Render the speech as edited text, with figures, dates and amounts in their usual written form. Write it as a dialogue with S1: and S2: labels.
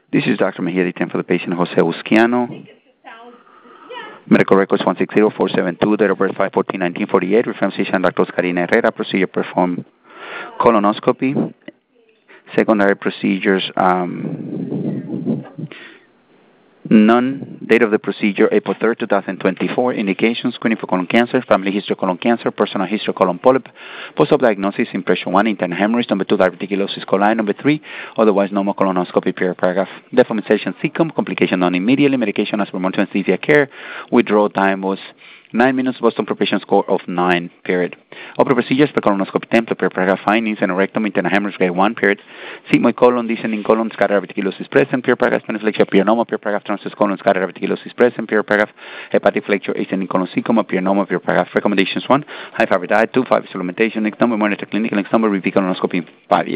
S1: This is Dr. Mejia, 10 for the patient, Jose Usquiano. Medical records 160472, date of birth 5/14/1948. Reference physician Dr. Karina Herrera. Procedure performed colonoscopy. Secondary procedures, none. Date of the procedure, April 3rd, 2024. Indications, screening for colon cancer, family history of colon cancer, personal history of colon polyp, post-op diagnosis, impression 1, internal hemorrhage, number 2, diverticulosis coli, number 3, otherwise normal colonoscopy, period, paragraph. Deformation cecum, complication non immediately, medication as per monitoring anesthesia care, withdrawal time was 9 minutes, Boston proportion score of 9, period. Upper procedures for colonoscopy template, period, paragraph, findings, and rectum, internal hemorrhage, grade 1, period. Sigmoid colon, descending colon, scatter diverticulosis present, period, paragraph, peniflexia, pyranoma, period, paragraph, transverse colon, scatter diverticulosis present, period, paragraph, hepatic flexure, ascending colon, sarcoma, pyranoma, period, paragraph. Recommendations 1, high fiber diet, 2, 5 supplementation, next number, monitor clinical, next number, repeat colonoscopy in 5 years.